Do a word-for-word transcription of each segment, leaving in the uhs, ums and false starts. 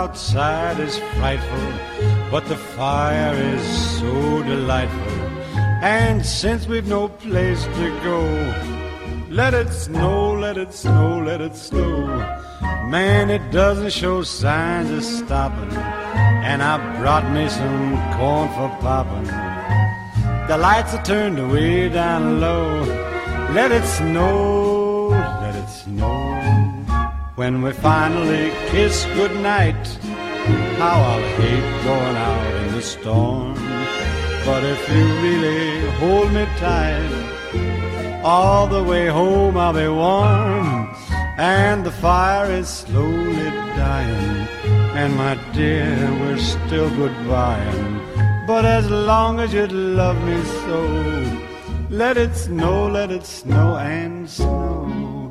outside is frightful, but the fire is so delightful. And since we've no place to go, let it snow, let it snow, let it snow. Man, it doesn't show signs of stopping, and I brought me some corn for popping. The lights are turned way down low. Let it snow, let it snow. When we finally kiss goodnight, how I'll hate going out in the storm. But if you really hold me tight, all the way home I'll be warm. And the fire is slowly dying, and my dear, we're still goodbying. But as long as you love me so, let it snow, let it snow and snow.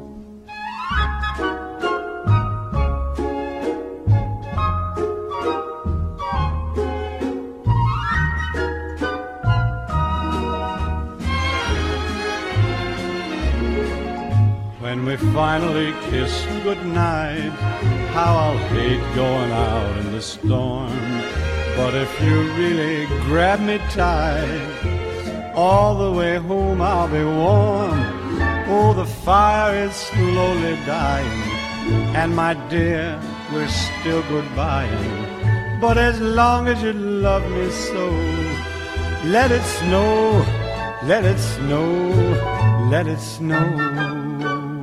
When we finally kiss goodnight, how I'll hate going out in the storm. But if you really grab me tight, all the way home I'll be warm. Oh, the fire is slowly dying, and my dear, we're still goodbying. But as long as you love me so, let it snow, let it snow, let it snow.